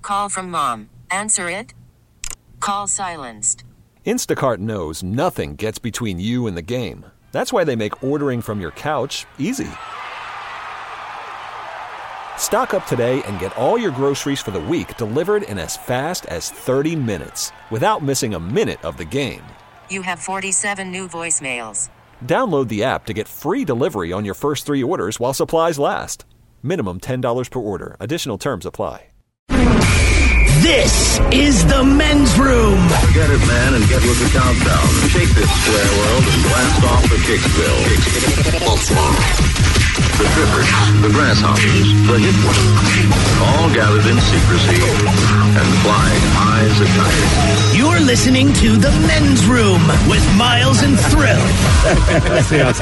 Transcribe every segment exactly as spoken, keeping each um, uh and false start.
Call from mom. Answer it. Call silenced. Instacart knows nothing gets between you and the game. That's why they make ordering from your couch easy. Stock up today and get all your groceries for the week delivered in as fast as thirty minutes without missing a minute of the game. You have forty-seven new voicemails. Download the app to get free delivery on your first three orders while supplies last. Minimum ten dollars per order. Additional terms apply. This is the men's room. Get it, man, and get with the countdown. Shake this square world and blast off for Kicksville. The Trippers, the Grasshoppers, the Hit Ones, all gathered in secrecy and flying high as a kite. You're listening to the men's room with Miles and Thrill. Let's see how it's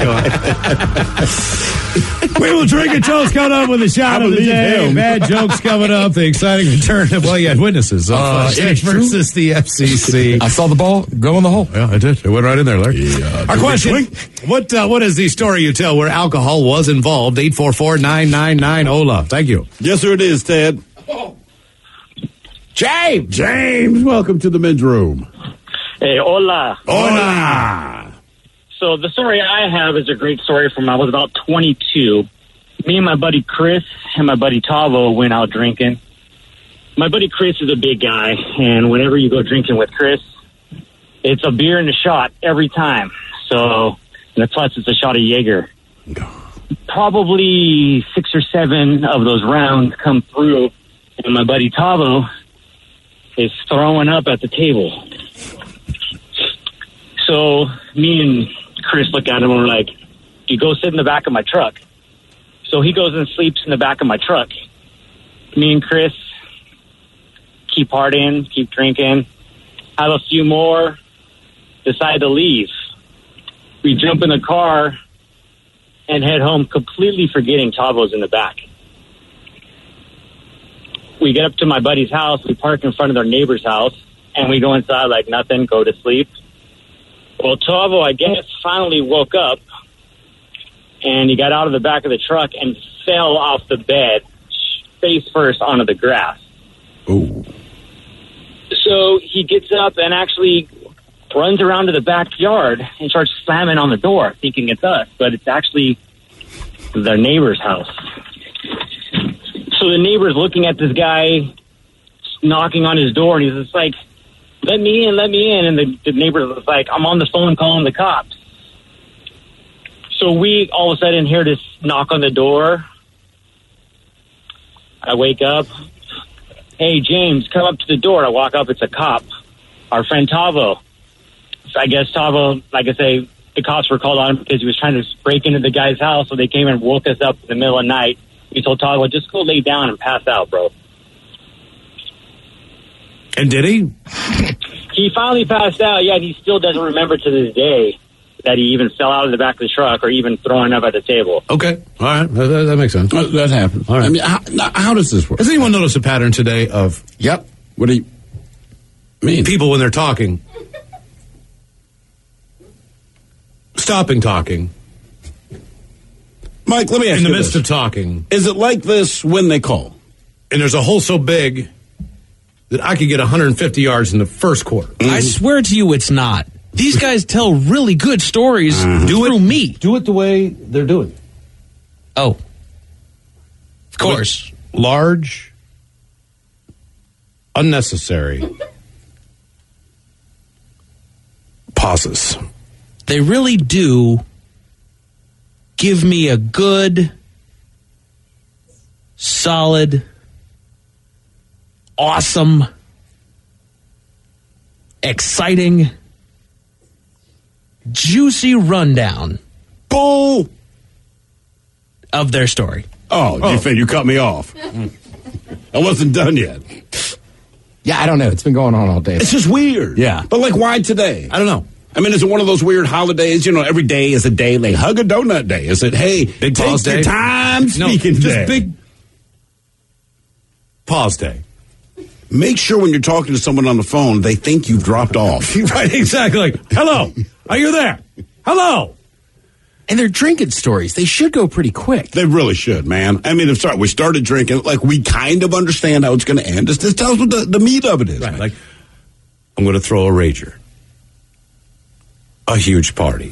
going. We will drink a toast coming up with a shot of the day. Him. Bad jokes coming up. The exciting return of, well, you had witnesses. Uh, Edge versus the F C C. I saw the ball go in the hole. Yeah, I did. It went right in there, Larry. Yeah, our question, what uh, what is the story you tell where alcohol was involved? eight four four, nine nine nine, O L A. Thank you. Yes, sir, it is, Ted. Oh. James! James, welcome to the men's room. Hey, hola. Hola. So the story I have is a great story from when I was about twenty-two. Me and my buddy Chris and my buddy Tavo went out drinking. My buddy Chris is a big guy, and whenever you go drinking with Chris, it's a beer and a shot every time. So, and plus it's a shot of Jaeger. Probably six or seven of those rounds come through, and my buddy Tavo is throwing up at the table. So me and Chris look at him and we're like, you go sit in the back of my truck. So he goes and sleeps in the back of my truck. Me and Chris keep partying, keep drinking, have a few more, decide to leave. We jump in the car and head home, completely forgetting Tavo's in the back. We get up to my buddy's house, we park in front of their neighbor's house, and we go inside like nothing, go to sleep. Well, Tavo, I guess, finally woke up, and he got out of the back of the truck and fell off the bed, face first onto the grass. Oh. So he gets up and actually runs around to the backyard and starts slamming on the door, thinking it's us, but it's actually their neighbor's house. So the neighbor's looking at this guy knocking on his door, and he's just like, let me in, let me in. And the, the neighbor's like, I'm on the phone calling the cops. So we all of a sudden hear this knock on the door. I wake up. Hey, James, come up to the door. I walk up. It's a cop, our friend Tavo. So I guess Tavo, like I say, the cops were called on him because he was trying to break into the guy's house. So they came and woke us up in the middle of the night. We told Tavo, just go lay down and pass out, bro. And did he? He finally passed out, yeah, and he still doesn't remember to this day that he even fell out of the back of the truck or even throwing up at the table. Okay. All right. That, that, that makes sense. Uh, that happens. All right. I mean, how, how does this work? Has anyone noticed a pattern today of... Yep. What do you mean? People, when they're talking, stopping talking. Mike, let me ask in you the midst this. of talking. Is it like this when they call? And there's a hole so big that I could get one hundred fifty yards in the first quarter. Mm-hmm. I swear to you, it's not. These guys tell really good stories Mm-hmm. do through it, me. Do it the way they're doing it. Oh. Of course. Large, unnecessary pauses. They really do give me a good, solid, awesome, exciting, juicy rundown. Bull of their story. Oh, oh. You think you cut me off? I wasn't done yet. Yeah, I don't know. It's been going on all day. It's just weird. Yeah. But like, why today? I don't know. I mean, is it one of those weird holidays? You know, every day is a day. Like, hug a donut day. Is it, hey, big take pause your day? time No, speaking just day. big pause day. Make sure when you're talking to someone on the phone, they think you've dropped off. Right, exactly. Hello. Are you there? Hello. And they're drinking stories. They should go pretty quick. They really should, man. I mean, if start, we started drinking, like, we kind of understand how it's going to end. Just, just tell us what the, the meat of it is. Right, man. like, I'm going to throw a rager. A huge party.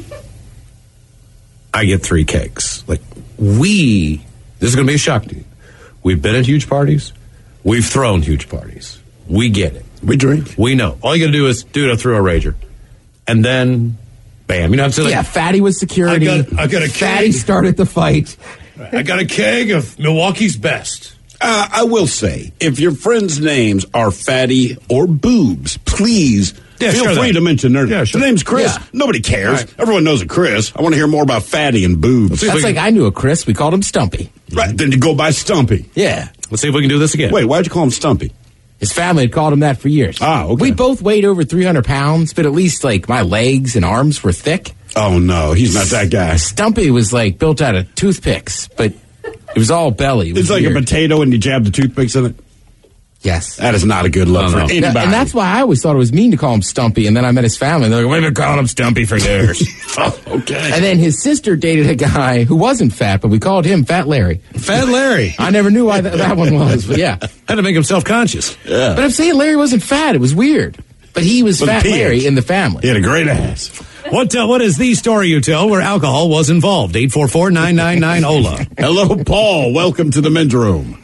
I get three cakes. Like, we, this is going to be a shock to you. We've been at huge parties. We've thrown huge parties. We get it. We drink. We know. All you got to do is, dude, I threw a rager. And then, bam. You know what I'm saying? Like, Yeah, Fatty was security. I got- I got a Fatty keg. started the fight. I got a keg of Milwaukee's best. Uh, I will say, if your friends' names are Fatty or Boobs, please Yeah, feel sure free that. to mention their Yeah, sure. The name's Chris. Yeah. Nobody cares. Right. Everyone knows a Chris. I want to hear more about Fatty and Boobs. That's like I knew a Chris. We called him Stumpy. Right, then you go by Stumpy. Yeah. Let's see if we can do this again. Wait, why'd you call him Stumpy? His family had called him that for years. Ah, okay. We both weighed over three hundred pounds, but at least, like, my legs and arms were thick. Oh, no, he's not that guy. Stumpy was, like, built out of toothpicks, but it was all belly. It was It's like weird. a potato and you jab the toothpicks in it. Yes. That is not a good look No, for no. anybody. That- and that's why I always thought it was mean to call him Stumpy, and then I met his family, and they're like, we've been calling him Stumpy for years. Oh, okay. And then his sister dated a guy who wasn't fat, but we called him Fat Larry. Fat Larry. I never knew why th- that one was, but yeah. Had to make him self-conscious. Yeah. But I'm saying Larry wasn't fat. It was weird. But he was With a Fat P H. Larry in the family. He had a great ass. What uh, what is the story you tell where alcohol was involved? eight four four, nine nine nine, O L A. Hello, Paul. Welcome to the men's room.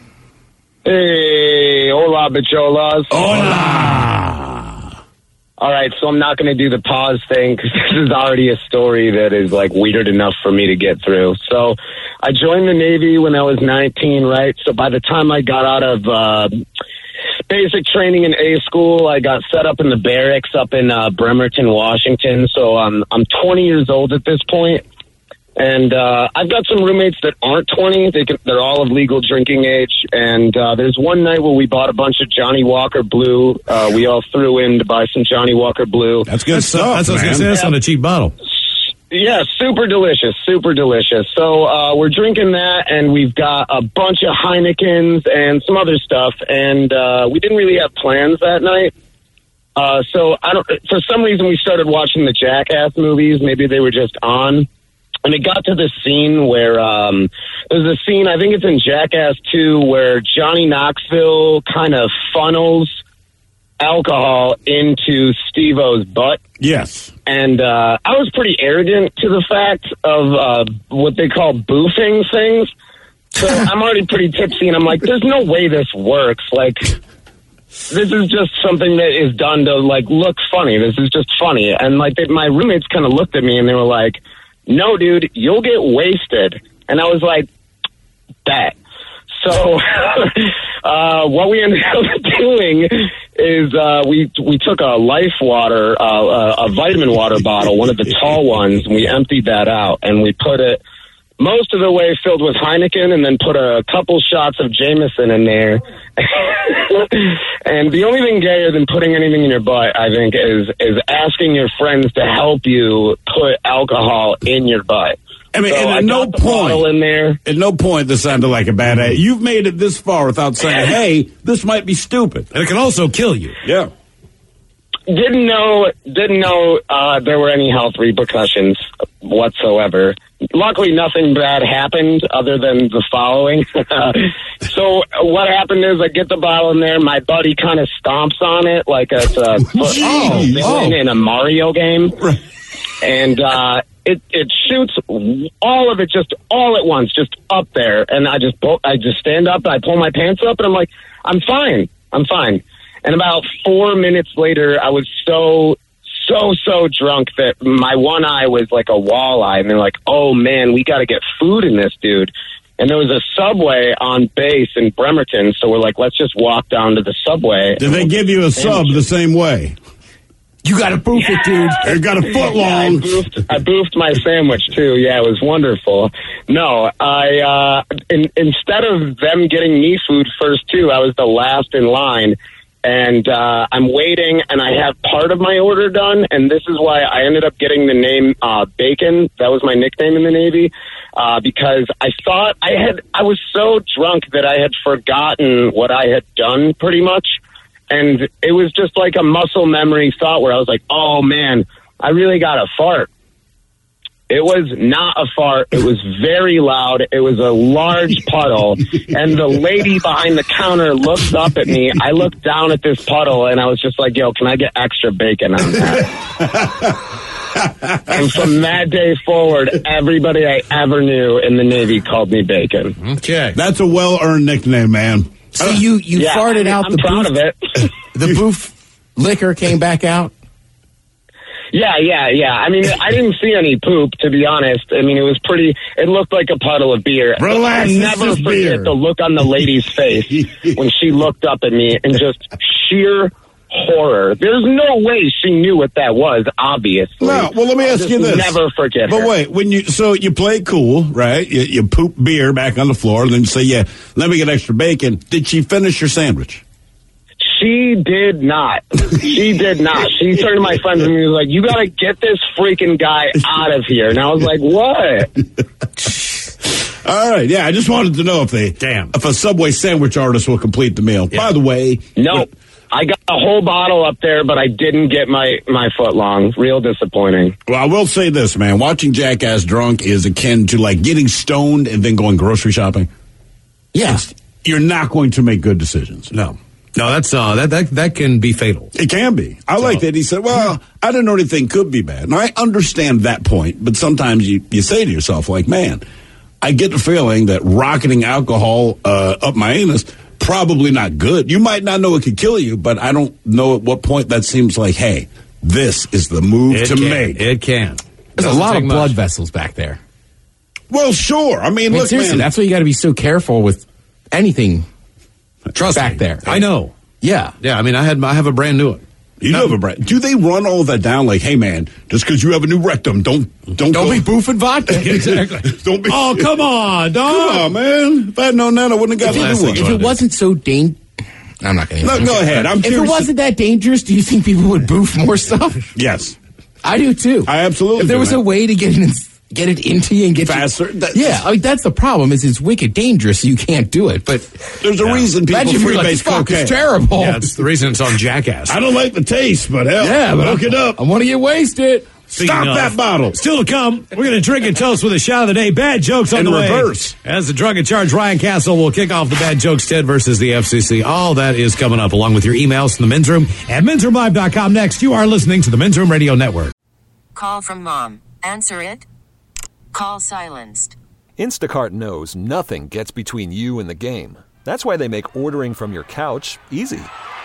Hey, hola, bicholas. Hola. All right, so I'm not going to do the pause thing because this is already a story that is like weird enough for me to get through. So I joined the Navy when I was nineteen, right? So by the time I got out of uh, basic training in A school, I got set up in the barracks up in uh, Bremerton, Washington. So um, I'm twenty years old at this point. And uh, I've got some roommates that aren't twenty. They can, they're all of legal drinking age. And uh, there's one night where we bought a bunch of Johnny Walker Blue. Uh, we all threw in to buy some Johnny Walker Blue. That's good That's, stuff, that's what I was going man. to say. That's on a cheap bottle. Yeah, super delicious, super delicious. So uh, we're drinking that, and we've got a bunch of Heinekens and some other stuff. And uh, we didn't really have plans that night. Uh, so I don't. For some reason, we started watching the Jackass movies. Maybe they were just on. And it got to this scene where um, there's a scene, I think it's in Jackass two, where Johnny Knoxville kind of funnels alcohol into Steve-O's butt. Yes. And uh, I was pretty arrogant to the fact of uh, what they call boofing things. So I'm already pretty tipsy, and I'm like, there's no way this works. Like, this is just something that is done to, like, look funny. This is just funny. And, like, they, my roommates kind of looked at me, and they were like, no, dude, you'll get wasted. And I was like, bet. So uh, what we ended up doing is uh, we we took a Life Water, uh, a vitamin water bottle, one of the tall ones, and we emptied that out, and we put it most of the way filled with Heineken, and then put a couple shots of Jameson in there. And the only thing gayer than putting anything in your butt, I think, is is asking your friends to help you put alcohol in your butt. I mean, So and I at no got the bottle point, in there. at no point this sounded like a bad idea. You've made it this far without saying, hey, this might be stupid. And it can also kill you. Yeah. Didn't know, didn't know uh, there were any health repercussions whatsoever. Luckily, nothing bad happened other than the following. So what happened is I get the bottle in there. My buddy kind of stomps on it like a, it's a foot Oh, villain oh. in a Mario game. And uh, it it shoots all of it just all at once, just up there. And I just pull, I just stand up, and I pull my pants up, and I'm like, I'm fine. I'm fine. And about four minutes later, I was so, so, so drunk that my one eye was like a walleye. And they're like, oh, man, we got to get food in this, dude. And there was a Subway on base in Bremerton. So we're like, let's just walk down to the Subway. Did they give you a sub the same way? You got to boof it, dude. It got a foot Yeah, I long. boofed, I boofed my sandwich, too. Yeah, it was wonderful. No, I uh, in, instead of them getting me food first, too, I was the last in line. And uh, I'm waiting, and I have part of my order done, and this is why I ended up getting the name uh, Bacon. That was my nickname in the Navy, uh, because I thought I had, I was so drunk that I had forgotten what I had done, pretty much. And it was just like a muscle memory thought where I was like, oh, man, I really got to fart. It was not a fart. It was very loud. It was a large puddle. And the lady behind the counter looked up at me. I looked down at this puddle, and I was just like, yo, can I get extra bacon on that? And from that day forward, everybody I ever knew in the Navy called me Bacon. Okay. That's a well-earned nickname, man. So you, you Yeah, farted I mean, out I'm the proud boof, of it. the boof liquor came back out? Yeah, yeah, yeah. I mean, I didn't see any poop, to be honest. I mean, it was pretty, it looked like a puddle of beer. Relax, I'll this never is forget beer. the look on the lady's face when she looked up at me and just sheer horror. There's no way she knew what that was, obviously. No, well, let me I'll ask just you this. Never forget But her. wait, when you so you play cool, right? You, you poop beer back on the floor, and then you say, "Yeah, let me get extra bacon." Did she finish your sandwich? She did not. She did not. She turned to my friends and was like, you got to get this freaking guy out of here. And I was like, what? All right, yeah. I just wanted to know if they, Damn. if a Subway sandwich artist will complete the meal. Yeah. By the way, Nope. I got a whole bottle up there, but I didn't get my, my foot long. Real disappointing. well, I will say this, man. Watching Jackass drunk is akin to like getting stoned and then going grocery shopping. Yeah. You're not going to make good decisions. No. No, that's uh, that that that can be fatal. It can be. I like that. He said, well, I didn't know anything could be bad. And I understand that point, but sometimes you, you say to yourself, like, man, I get the feeling that rocketing alcohol uh, up my anus, probably not good. You might not know it could kill you, but I don't know at what point that seems like, hey, this is the move It to can. make. It can. There's a Doesn't lot take of blood much. vessels back there. Well, sure. I mean, I mean, look, seriously, man. that's why you got to be so careful with anything Trust back me. there. I know. Yeah. Yeah, I mean, I had I have a brand new one. You do have a brand. Do they run all that down like, hey, man, just because you have a new rectum, don't don't Don't go, be boofing vodka. Exactly. don't be. Oh, come on, dog. Come on, man. If I had known that, I wouldn't have got Last the new thing one. If it wasn't so dangerous, I'm not going to. No, go ahead. I'm If it curious. wasn't that dangerous, do you think people would boof more stuff? Yes. I do too. I absolutely If there do, was man. a way to get it, in, get it into you and get Faster? You, That- yeah, I mean that's the problem. Is it's wicked dangerous, so you can't do it. But There's a reason people imagine if you're like, freebase fuck, cocaine. it's terrible. Yeah, it's the reason it's on Jackass. I don't like the taste, but hell, Yeah, but look I, it up. I want to get wasted. Speaking Stop of- that bottle. Still to come, we're going to drink and toast with a shot of the day. Bad jokes on In the way. reverse. As the drug and charge, Ryan Castle will kick off the Bad Jokes Ted versus the F C C. All that is coming up, along with your emails from the Men's Room at men's room live dot com. Next, you are listening to the Men's Room Radio Network. Call from mom. Answer it. Call silenced. Instacart knows nothing gets between you and the game. That's why they make ordering from your couch easy.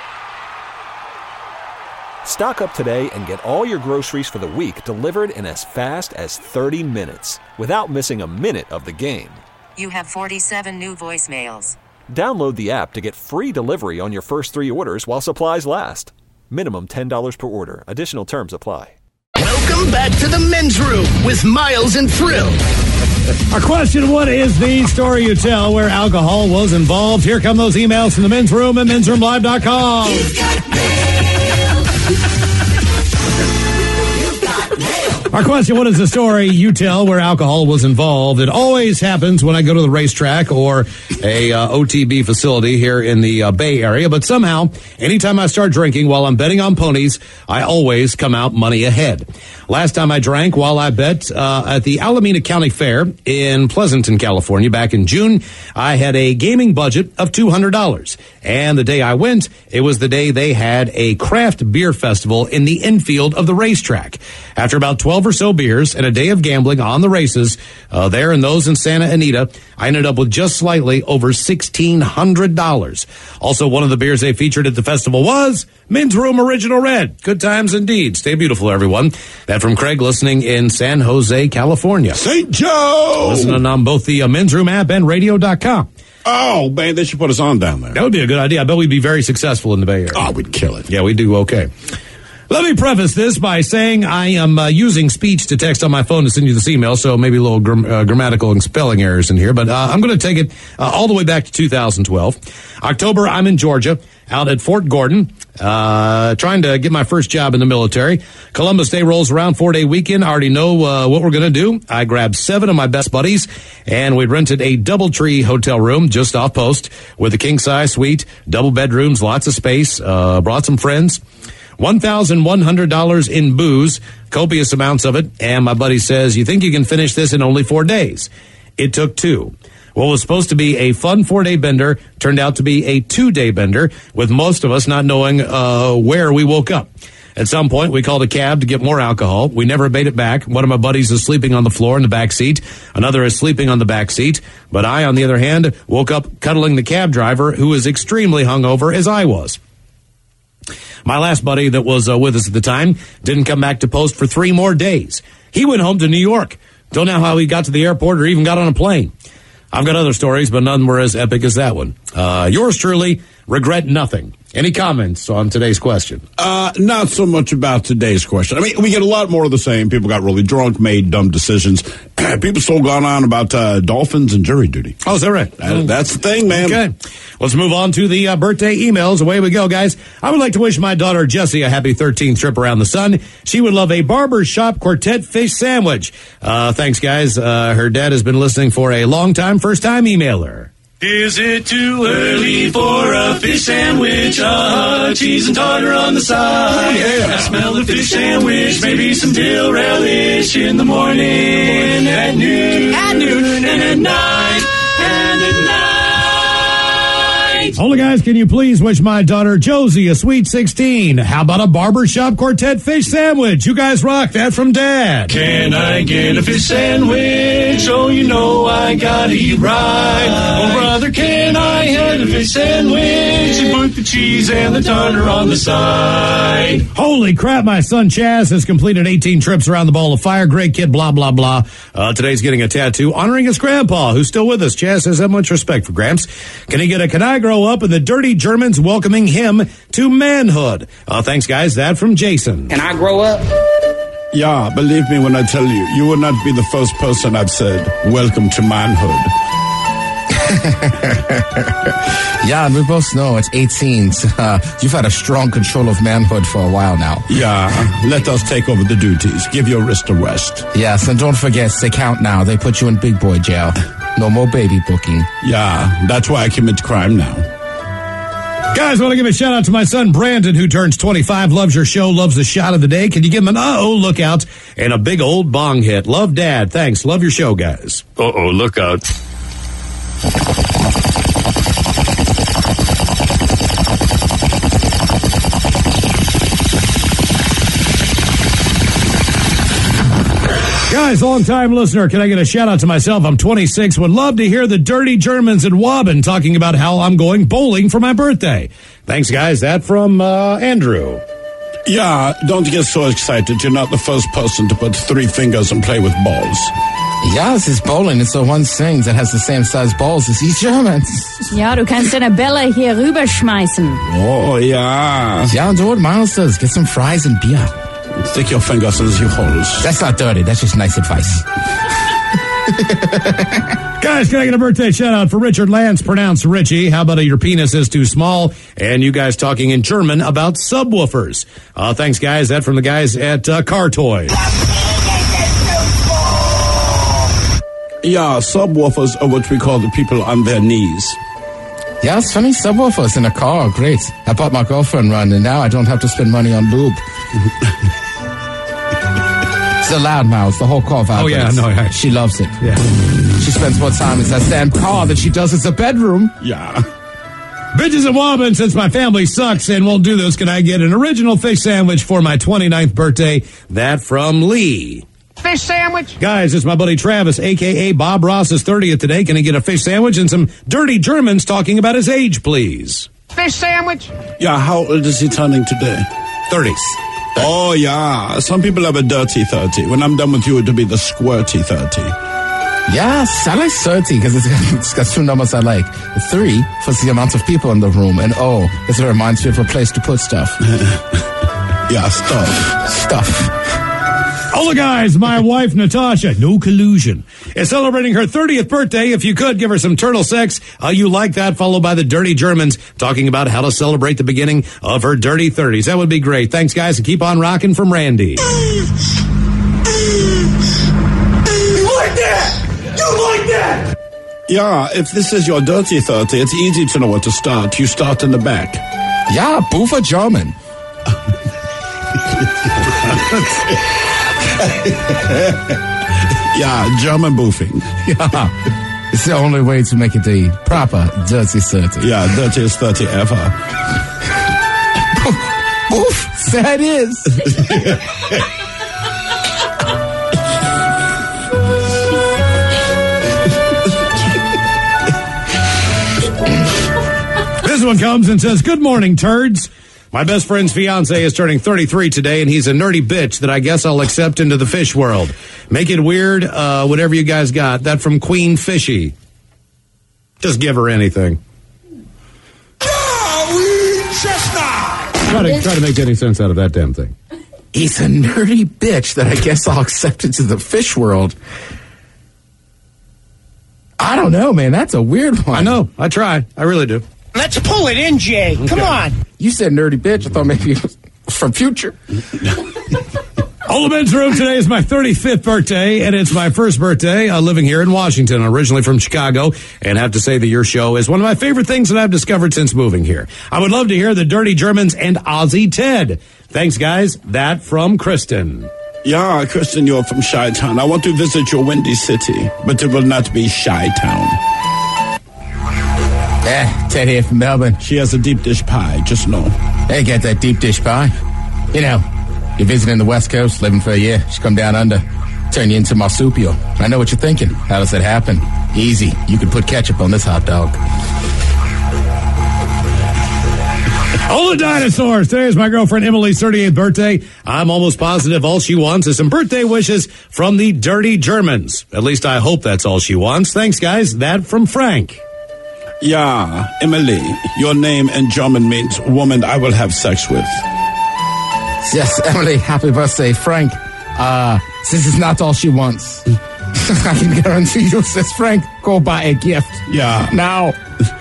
Stock up today and get all your groceries for the week delivered in as fast as thirty minutes without missing a minute of the game. You have forty-seven new voicemails. Download the app to get free delivery on your first three orders while supplies last. Minimum ten dollars per order. Additional terms apply. Welcome back to the Men's Room with Miles and Thrill. Our question, what is the story you tell where alcohol was involved? Here come those emails from the Men's Room at men's room live dot com. Our question, what is the story you tell where alcohol was involved? It always happens when I go to the racetrack or a uh, O T B facility here in the uh, Bay Area, but somehow, anytime I start drinking while I'm betting on ponies, I always come out money ahead. Last time I drank while I bet uh, at the Alameda County Fair in Pleasanton, California, back in June, I had a gaming budget of two hundred dollars. And the day I went, it was the day they had a craft beer festival in the infield of the racetrack. After about twelve or so beers and a day of gambling on the races uh, there and those in Santa Anita, I ended up with just slightly over sixteen hundred dollars. Also, one of the beers they featured at the festival was Men's Room Original Red. Good times indeed. Stay beautiful, everyone. That from Craig, listening in San Jose, California. Saint Joe! Listening on both the uh, Men's Room app and radio dot com. Oh, man, they should put us on down there. That would be a good idea. I bet we'd be very successful in the Bay Area. Oh, we'd kill it. Yeah, we do okay. Let me preface this by saying I am uh, using speech to text on my phone to send you this email, so maybe a little gram- uh, grammatical and spelling errors in here, but uh, I'm going to take it uh, all the way back to two thousand twelve. October, I'm in Georgia, out at Fort Gordon, uh, trying to get my first job in the military. Columbus Day rolls around, four-day weekend. I already know uh, what we're going to do. I grabbed seven of my best buddies, and we rented a DoubleTree hotel room just off post with a king-size suite, double bedrooms, lots of space, uh, brought some friends. one thousand one hundred dollars in booze, copious amounts of it. And my buddy says, you think you can finish this in only four days? It took two. What was supposed to be a fun four-day bender turned out to be a two-day bender, with most of us not knowing uh, where we woke up. At some point, we called a cab to get more alcohol. We never made it back. One of my buddies is sleeping on the floor in the back seat. Another is sleeping on the back seat. But I, on the other hand, woke up cuddling the cab driver, who was extremely hungover as I was. My last buddy that was uh, with us at the time didn't come back to post for three more days. He went home to New York. Don't know how he got to the airport or even got on a plane. I've got other stories, but none were as epic as that one. Uh, yours truly, regret nothing. Any comments on today's question? Uh, not so much about today's question. I mean, we get a lot more of the same. People got really drunk, made dumb decisions. People still gone on about uh, dolphins and jury duty. Oh, is that right? That, that's the thing, man. Okay. Let's move on to the uh, birthday emails. Away we go, guys. I would like to wish my daughter Jessie a happy thirteenth trip around the sun. She would love a barber shop quartet fish sandwich. Uh, thanks, guys. Uh, her dad has been listening for a long time. First time emailer. Is it too early for a fish sandwich? Uh, cheese and tartar on the side. Yeah. I smell the fish sandwich, maybe some dill relish in the morning, at noon, at noon, and at night, and at night. Hola, guys, can you please wish my daughter Josie a sweet sixteen? How about a barbershop quartet fish sandwich? You guys rock. That from Dad. Can I get a fish sandwich? Oh, you know I gotta eat right. Oh, brother, can I have a fish sandwich? And put the cheese and the tartar on the side. Holy crap, my son Chaz has completed eighteen trips around the ball of fire. Great kid, blah, blah, blah. Uh, today's getting a tattoo honoring his grandpa, who's still with us. Chaz has that much respect for Gramps. Can he get a Can I Grow Up? And the dirty Germans welcoming him to manhood. Uh, thanks, guys. That from Jason. Can I grow up? Yeah, believe me when I tell you, you will not be the first person I've said, welcome to manhood. Yeah, and we both know at eighteen, uh, you've had a strong control of manhood for a while now. Yeah, let us take over the duties. Give your wrist a rest. Yes, and don't forget, they count now. They put you in big boy jail. No more baby booking. Yeah, that's why I commit crime now. Guys, I want to give a shout out to my son Brandon, who turns twenty-five, loves your show, loves the shot of the day. Can you give him an uh-oh look out and a big old bong hit? Love, Dad. Thanks. Love your show, guys. Uh-oh, look out. Guys, long-time listener, can I get a shout-out to myself? I'm twenty-six, would love to hear the Dirty Germans in Wobbin talking about how I'm going bowling for my birthday. Thanks, guys. That from uh, Andrew. Yeah, don't get so excited. You're not the first person to put three fingers and play with balls. Ja, es ist Bowling. It's the one thing that has the same size balls as these Germans. Ja, du kannst deine Bälle hier rüberschmeißen. Oh, ja. Ja, and do what Miles does. Get some fries and beer. Stick your fingers in your holes. That's not dirty. That's just nice advice. Guys, can I get a birthday shout-out for Richard Lance, pronounced Richie? How about a your penis is too small? And you guys talking in German about subwoofers. Uh, thanks, guys. That from the guys at uh, Car Toys. Yeah, subwoofers are what we call the people on their knees. Yeah, it's funny. Subwoofers in a car. Great. I bought my girlfriend one, and now I don't have to spend money on lube. It's a loud mouth. The whole car vibrates. Oh, yeah, no, yeah. She loves it. Yeah. She spends more time in that damn car than she does in the bedroom. Yeah. Bitches and Wobbin, since my family sucks and won't do this, can I get an original fish sandwich for my twenty-ninth birthday? That from Lee. Fish sandwich? Guys, it's my buddy Travis, a k a. Bob Ross's thirtieth today. Can he get a fish sandwich and some dirty Germans talking about his age, please? Fish sandwich? Yeah, how old is he turning today? thirties. Oh, yeah. Some people have a dirty thirty. When I'm done with you, it'll be the squirty thirty. Yes, I like thirty because it's, it's got two numbers I like. Three for the amount of people in the room, and O, because it reminds me of a place to put stuff. Yeah, stuff. Stuff. Hola, guys. My wife, Natasha, no collusion, is celebrating her thirtieth birthday. If you could, give her some turtle sex. Uh, you like that? Followed by the Dirty Germans talking about how to celebrate the beginning of her dirty thirties. That would be great. Thanks, guys, and keep on rocking from Randy. You like that? You like that? Yeah, if this is your dirty thirty, it's easy to know where to start. You start in the back. Yeah, Boofer German. Yeah, German boofing. Yeah. It's the only way to make it a proper dirty thirty. Yeah, dirtiest thirty ever. Boof, that is. This one comes and says, "Good morning, turds. My best friend's fiance is turning thirty-three today, and he's a nerdy bitch that I guess I'll accept into the fish world. Make it weird, uh, whatever you guys got." That from Queen Fishy. Just give her anything. Try to, try to make any sense out of that damn thing. He's a nerdy bitch that I guess I'll accept into the fish world. I don't know, man. That's a weird one. I know. I try. I really do. Let's pull it in, Jay. Okay. Come on. You said nerdy bitch. I thought maybe it was from Future. All the men's room today is my thirty-fifth birthday, and it's my first birthday uh, living here in Washington. I'm originally from Chicago, and I have to say that your show is one of my favorite things that I've discovered since moving here. I would love to hear the Dirty Germans and Ozzy Ted. Thanks, guys. That from Kristen. Yeah, Kristen, you're from Chi-Town. I want to visit your windy city, but it will not be Chi-Town. Eh, Ted here from Melbourne. She has a deep dish pie, just know. Hey, get that deep dish pie. You know, you're visiting the West Coast, living for a year. She come down under, turn you into marsupial. I know what you're thinking. How does that happen? Easy. You can put ketchup on this hot dog. All the dinosaurs. Today is my girlfriend Emily's thirty-eighth birthday. I'm almost positive all she wants is some birthday wishes from the Dirty Germans. At least I hope that's all she wants. Thanks, guys. That from Frank. Yeah, Emily, your name in German means woman I will have sex with. Yes, Emily, happy birthday, Frank. Uh, this is not all she wants. I can guarantee you, says Frank, go buy a gift. Yeah. Now.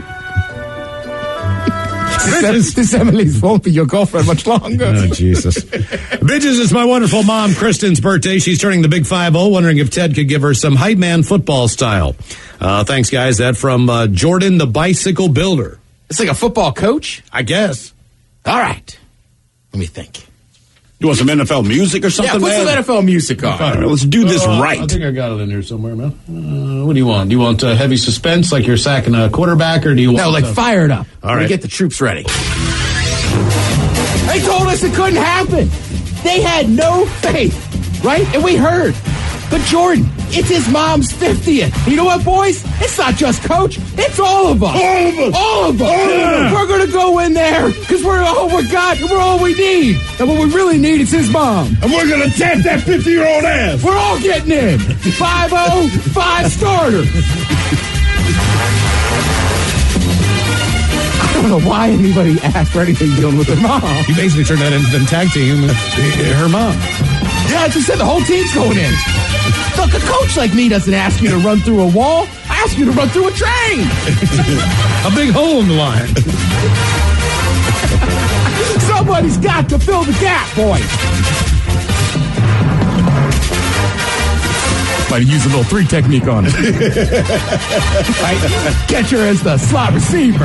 this, this Emily's won't be your girlfriend much longer. Oh, Jesus. Bitches, it's my wonderful mom, Kristen's birthday. She's turning the big five oh, wondering if Ted could give her some hype man football style. Uh, thanks, guys. That from uh, Jordan the Bicycle Builder. It's like a football coach? I guess. All right. Let me think. You want some N F L music or something, Yeah, put man? some N F L music on. All right, let's do this Uh, right. I think I got it in there somewhere, man. Uh, what do you want? Do you want uh, heavy suspense, like you're sacking a quarterback, or do you want... No, like uh, fire it up. All Let me right. get the troops ready. They told us it couldn't happen. They had no faith, right? And we heard. But Jordan, it's his mom's fiftieth. You know what, boys? It's not just Coach. It's all of us. All of us. All of us. All of us. We're going to go in there because we're all we got and we're all we need. And what we really need is his mom. And we're going to tap that fifty-year-old ass. We're all getting in. five oh, five starter. I don't know why anybody asked for anything dealing with their mom. You basically turned that into the tag team with her mom. Yeah, I just said the whole team's going in. Look, a coach like me doesn't ask you to run through a wall. I ask you to run through a train. A big hole in the line. Somebody's got to fill the gap, boys. Might use a little three technique on it. Right? Catcher as the slot receiver.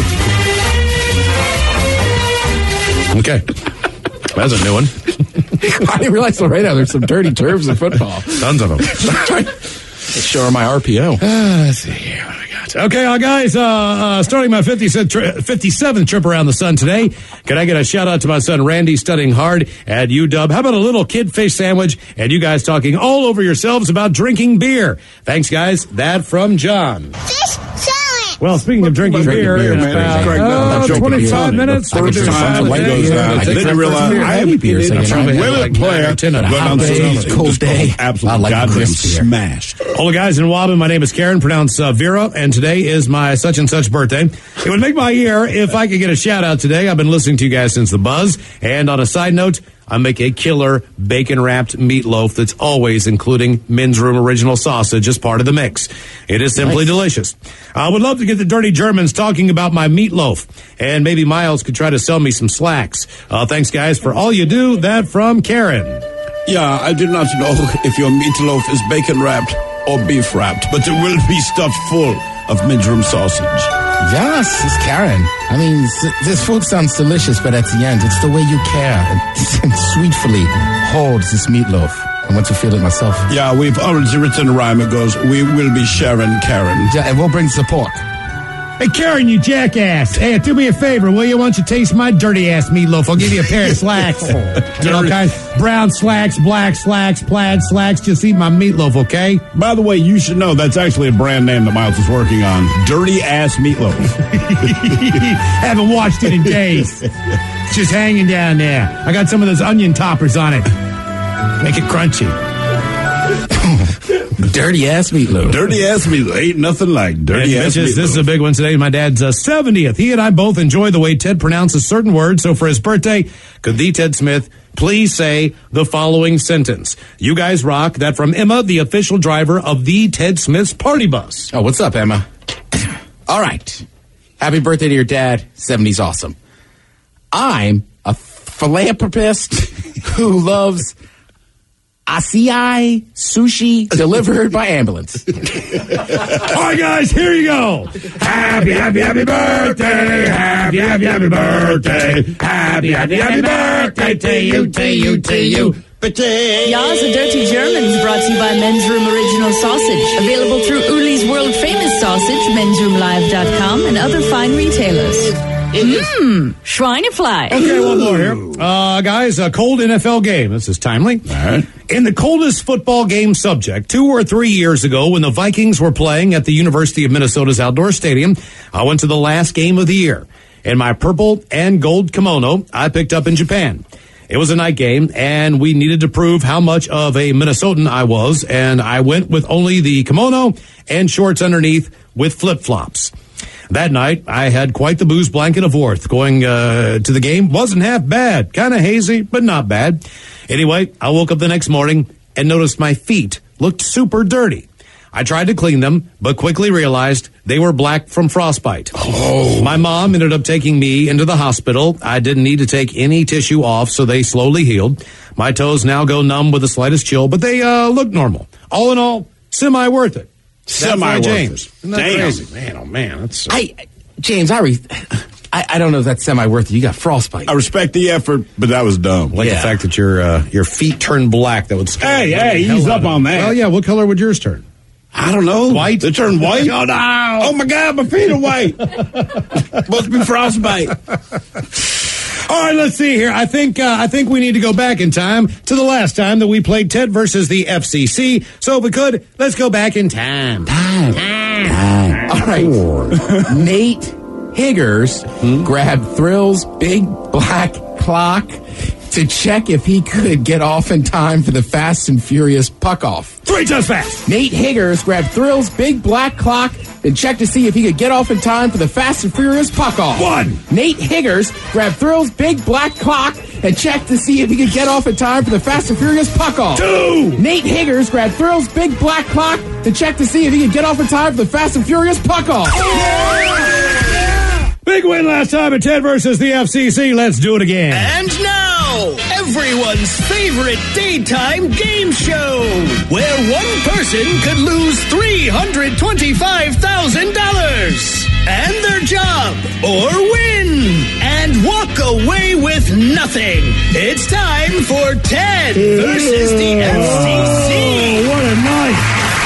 Okay. That's a new one. I didn't realize Laredo there's some dirty terms in football. Tons of them. Show her my R P O. Uh, let's see here. What do we got? Okay, uh, guys, uh, uh, starting my fifty-seventh trip around the sun today. Can I get a shout out to my son Randy studying hard at U W? How about a little kid fish sandwich and you guys talking all over yourselves about drinking beer? Thanks, guys. That from John. Fish salad. Well, speaking of drinking, Drinking beer, beer, in man. about Craig, no, uh, I'm joking. twenty-five Beer. minutes. The first we're doing time five the light a goes day. down, Uh, I take didn't that realize first beer. I Heavy have beer. been So in I'm a trying to have Willet like player, nine or ten and a going half down days. South. Cold Just day. Absolutely. I like God, crisp beer. smashed. All the guys in Waubon, my name is Karen, pronounced uh, Vera, and today is my such and such birthday. It would make my year if I could get a shout out today. I've been listening to you guys since the buzz. And on a side note, I make a killer bacon wrapped meatloaf that's always including Men's Room original sausage as part of the mix. It is simply Nice. delicious. I would love to get the Dirty Germans talking about my meatloaf, and maybe Miles could try to sell me some slacks. Uh, thanks, guys, for all you do. That from Karen. Yeah, I do not know if your meatloaf is bacon wrapped or beef wrapped, but it will be stuffed full of midroom sausage. Yes, it's Karen. I mean, s- this food sounds delicious, but at the end, it's the way you care and, and sweetly holds this meatloaf. I want to feel it myself. Yeah, we've already written a rhyme. It goes, we will be sharing Karen. Yeah, and we'll bring support. Hey, Karen, you jackass. Hey, do me a favor, will you? Why don't you taste my dirty-ass meatloaf? I'll give you a pair of slacks. You know, guys, brown slacks, black slacks, plaid slacks. Just eat my meatloaf, okay? By the way, you should know that's actually a brand name that Miles is working on. Dirty Ass Meatloaf. Haven't washed it in days. It's just hanging down there. I got some of those onion toppers on it. Make it crunchy. Dirty ass meatloaf. Dirty ass meatloaf. Ain't nothing like dirty And ass bitches, meatloaf. this is a big one today. My dad's uh, seventieth. He and I both enjoy the way Ted pronounces certain words. So for his birthday, could the Ted Smith please say the following sentence? You guys rock. That from Emma, the official driver of the Ted Smith's party bus. Oh, what's up, Emma? All right. Happy birthday to your dad. seventy's awesome. I'm a philanthropist who loves acai sushi delivered by ambulance. All right, guys, here you go. Happy, happy, happy birthday. Happy, happy, happy birthday. Happy, happy, happy birthday to you, to you, to you. Yas, the Dirty Germans, brought to you by Men's Room Original Sausage. Available through Uli's World Famous Sausage, mens room live dot com, and other fine retailers. Mmm, Schweinefly. Okay, one more here. Uh, guys, a cold N F L game. This is timely. All right. In the coldest football game subject, two or three years ago when the Vikings were playing at the University of Minnesota's outdoor stadium, I went to the last game of the year. In my purple and gold kimono I picked up in Japan. It was a night game, and we needed to prove how much of a Minnesotan I was, and I went with only the kimono and shorts underneath with flip-flops. That night, I had quite the booze blanket of worth. Going uh, to the game wasn't half bad. Kind of hazy, but not bad. Anyway, I woke up the next morning and noticed my feet looked super dirty. I tried to clean them, but quickly realized they were black from frostbite. Oh. My mom ended up taking me into the hospital. I didn't need to take any tissue off, so they slowly healed. My toes now go numb with the slightest chill, but they uh, look normal. All in all, semi-worth it. Semi worth James. it. Isn't that Damn. crazy? Man, oh man, that's. Uh, I, James, I, re- I, I don't know if that's semi worth it. You got frostbite. I respect the effort, but that was dumb. like yeah. the fact that your uh, your feet turn black. That would. scare Hey, the hey, hell ease out up of on me. that. Well, yeah. What color would yours turn? I don't know. White? They turn white? Oh, no. Oh, my God, my feet are white. Must be frostbite. All right, let's see here. I think uh, I think we need to go back in time to the last time that we played Ted versus the F C C. So if we could, let's go back in time. Time. Time. All right. Nate Higgers grabbed Thrill's big black clock to check if he could get off in time for the Fast and Furious puck-off. Three times fast. Nate Higgers grabbed Thrill's big black clock and checked to see if he could get off in time for the Fast and Furious puck-off. One. Nate Higgers grabbed Thrill's big black clock and checked to see if he could get off in time for the Fast and Furious puck-off. Two. Nate Higgers grabbed Thrill's big black clock to check to see if he could get off in time for the Fast and Furious puck-off. Big win last time at Ted versus the F C C. Let's do it again. And now, everyone's favorite daytime game show, where one person could lose three hundred twenty-five thousand dollars and their job, or win and walk away with nothing. It's time for Ted versus the F C C. Oh, what a night.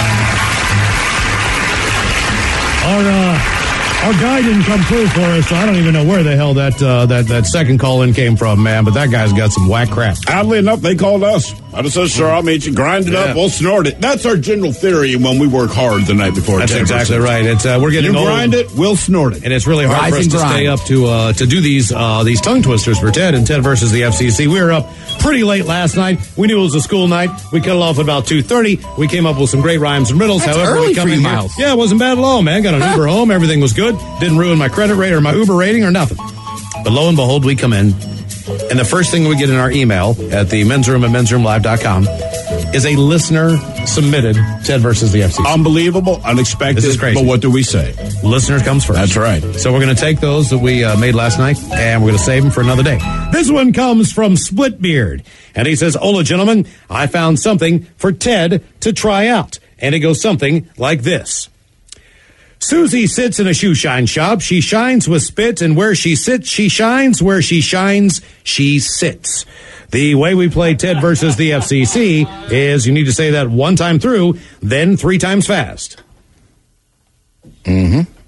Our, uh, our guy didn't come through for us, so I don't even know where the hell that uh, that, that second call-in came from, man, but that guy's got some whack crap. Oddly enough, they called us. I just said, sure, I'll meet you. Grind it Yeah. up. We'll snort it. That's our general theory when we work hard the night before. That's Ted exactly versus. right. It's uh, we're getting You old. grind it, we'll snort it. And it's really hard Rise for us and to grind. stay up to uh, to do these uh, these tongue twisters for Ted and Ted versus the F C C. We were up pretty late last night. We knew it was a school night. We cut it off at about two thirty. We came up with some great rhymes and riddles. That's However, early we come for in you, here- Miles. Yeah, it wasn't bad at all, man. Got an Uber home. Everything was good. Didn't ruin my credit rate or my Uber rating or nothing. But lo and behold, we come in, and the first thing we get in our email at the men's room at men's room live dot com is a listener submitted Ted versus the F C C. Unbelievable, unexpected. This is crazy. But what do we say? Listener comes first. That's right. So we're going to take those that we uh, made last night, and we're going to save them for another day. This one comes from Splitbeard, and he says, "Hola, gentlemen. I found something for Ted to try out." And it goes something like this. Susie sits in a shoe shine shop. She shines with spit, and where she sits, she shines. Where she shines, she sits. The way we play Ted versus the F C C is you need to say that one time through, then three times fast. Mm-hmm.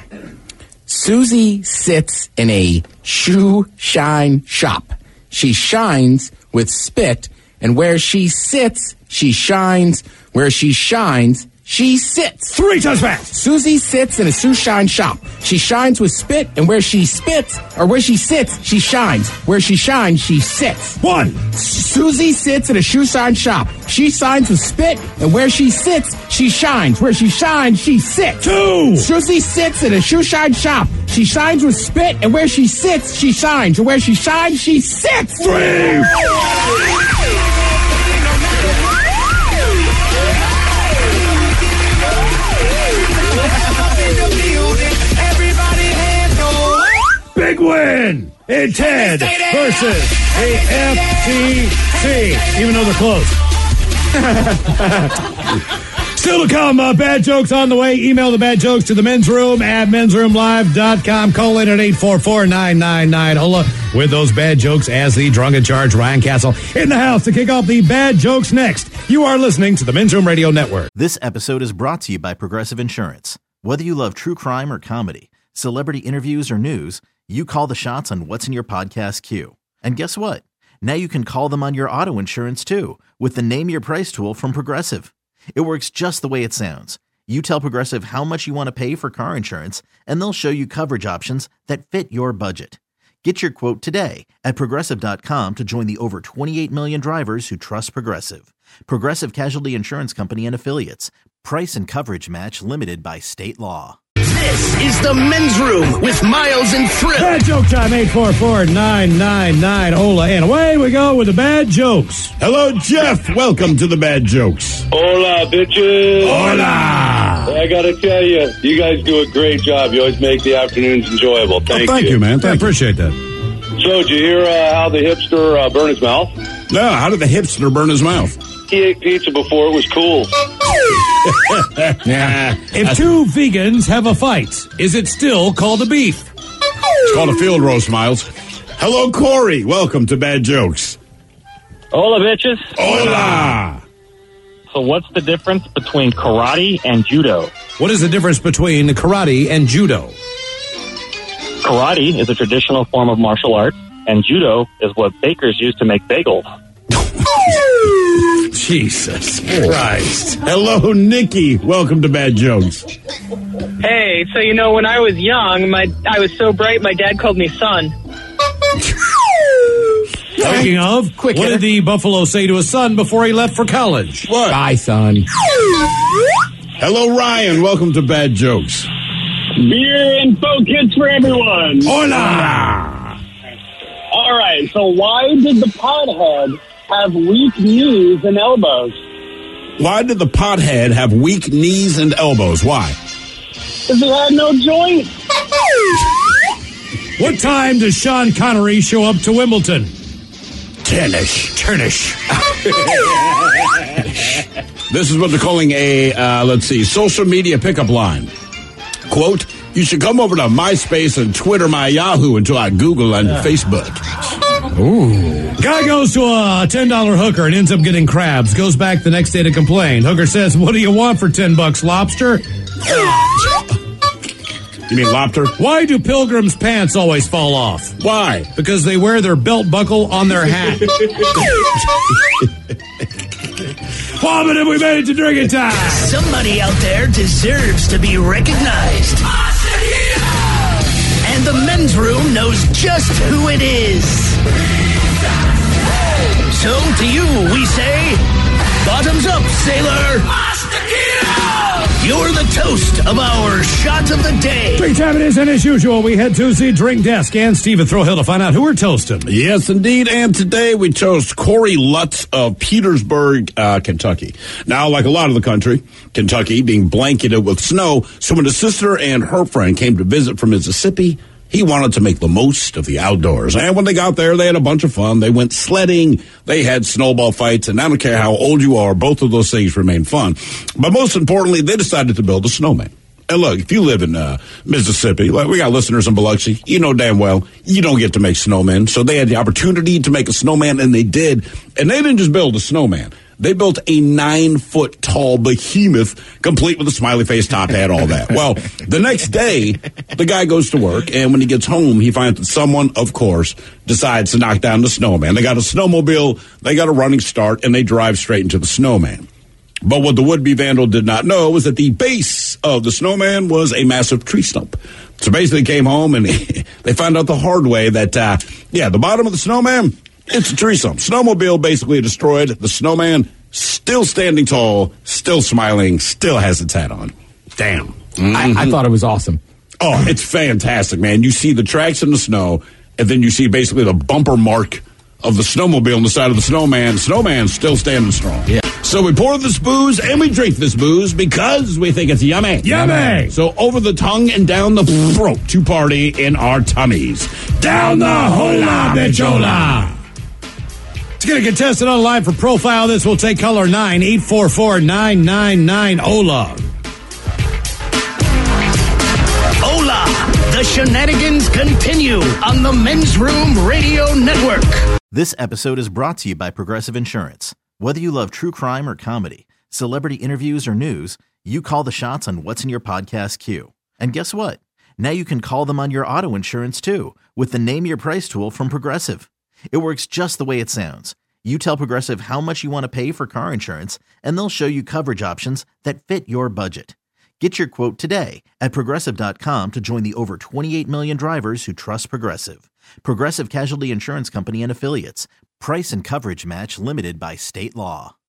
Susie sits in a shoe shine shop. She shines with spit, and where she sits, she shines. Where she shines, she sits. Three times fast. Susie sits in a shoe shine shop. She shines with spit, and where she spits, or where she sits, she shines. Where she shines, she sits. One. Susie sits in a shoe shine shop. She shines with spit, and where she sits, she shines. Where she shines, she sits. Two. Susie sits in a shoe shine shop. She shines with spit, and where she sits, she shines. And where she shines, she sits. Three. Big win in Ted versus the F C C, even though they're close. Still to come, uh, bad jokes on the way. Email the bad jokes to the men's room at men's room live dot com. Call in at eight four four, nine nine nine, H O L A with those bad jokes as the drunk in charge, Ryan Castle, in the house to kick off the bad jokes next. You are listening to the Men's Room Radio Network. This episode is brought to you by Progressive Insurance. Whether you love true crime or comedy, celebrity interviews or news, you call the shots on what's in your podcast queue. And guess what? Now you can call them on your auto insurance too with the Name Your Price tool from Progressive. It works just the way it sounds. You tell Progressive how much you want to pay for car insurance, and they'll show you coverage options that fit your budget. Get your quote today at Progressive dot com to join the over twenty-eight million drivers who trust Progressive. Progressive Casualty Insurance Company and Affiliates. Price and coverage match limited by state law. This is the Men's Room with Miles and Thrill. Bad joke time, eight four four, nine nine nine, H O L A. And away we go with the bad jokes. Hello, Jeff. Welcome to the bad jokes. Hola, bitches. Hola. I got to tell you, you guys do a great job. You always make the afternoons enjoyable. Thank, oh, thank you. you, man. Thank I appreciate that. So, did you hear uh, how the hipster uh, burned his mouth? No, how did the hipster burn his mouth? He ate pizza before it was cool. Yeah. If two vegans have a fight, is it still called a beef? It's called a field roast, Miles. Hello, Corey. Welcome to Bad Jokes. Hola, bitches. Hola. So what's the difference between karate and judo? What is the difference between karate and judo? Karate is a traditional form of martial art, and judo is what bakers use to make bagels. Jesus Christ. Hello, Nikki. Welcome to Bad Jokes. Hey, so you know, when I was young, my I was so bright, my dad called me son. Speaking of, Quick what hitter. Did the buffalo say to his son before he left for college? What? Bye, son. Hello, Ryan. Welcome to Bad Jokes. Beer and folk hits for everyone. Hola. All right, so why did the pothead have weak knees and elbows? Why did the pothead have weak knees and elbows? Why? Because he had no joints. What time does Sean Connery show up to Wimbledon? Tennis. Turnish. This is what they're calling a, uh, let's see, social media pickup line. Quote, you should come over to MySpace and Twitter my Yahoo until I Google and uh. Facebook. Ooh. Guy goes to a ten dollar hooker and ends up getting crabs. Goes back the next day to complain. Hooker says, what do you want for ten bucks, lobster? You mean lobster? Why do pilgrims' pants always fall off? Why? Because they wear their belt buckle on their hat. Plummet, we made it to drinking time. Somebody out there deserves to be recognized. And the Men's Room knows just who it is. So to you, we say, bottoms up, sailor. You're the toast of our shot of the day. Drink time it is, and as usual, we head to the drink desk and Steve at Thrill Hill to find out who we're toasting. Yes, indeed. And today we chose Corey Lutz of Petersburg, uh, Kentucky. Now, like a lot of the country, Kentucky being blanketed with snow, so when his sister and her friend came to visit from Mississippi, he wanted to make the most of the outdoors. And when they got there, they had a bunch of fun. They went sledding. They had snowball fights. And I don't care how old you are, both of those things remain fun. But most importantly, they decided to build a snowman. And look, if you live in uh, Mississippi, like we got listeners in Biloxi, you know damn well you don't get to make snowmen. So they had the opportunity to make a snowman, and they did. And they didn't just build a snowman. They built a nine-foot-tall behemoth, complete with a smiley face, top hat, all that. Well, the next day, the guy goes to work, and when he gets home, he finds that someone, of course, decides to knock down the snowman. They got a snowmobile, they got a running start, and they drive straight into the snowman. But what the would-be vandal did not know was that the base of the snowman was a massive tree stump. So basically, they came home, and they found out the hard way that, uh, yeah, the bottom of the snowman, it's a tree stump. Snowmobile basically destroyed. The snowman still standing tall, still smiling, still has its hat on. Damn. Mm-hmm. I, I thought it was awesome. Oh, it's fantastic, man. You see the tracks in the snow, and then you see basically the bumper mark of the snowmobile on the side of the snowman. Snowman's still standing strong. Yeah. So we pour this booze and we drink this booze because we think it's yummy. Yummy. So over the tongue and down the throat to party in our tummies. Down the hola, bichola. To get a contestant online for Profile This, we'll take caller nine eight four four nine nine nine Ola. Hola! The shenanigans continue on the Men's Room Radio Network. This episode is brought to you by Progressive Insurance. Whether you love true crime or comedy, celebrity interviews or news, you call the shots on what's in your podcast queue. And guess what? Now you can call them on your auto insurance too with the Name Your Price tool from Progressive. It works just the way it sounds. You tell Progressive how much you want to pay for car insurance, and they'll show you coverage options that fit your budget. Get your quote today at Progressive dot com to join the over twenty-eight million drivers who trust Progressive. Progressive Casualty Insurance Company and Affiliates. Price and coverage match limited by state law.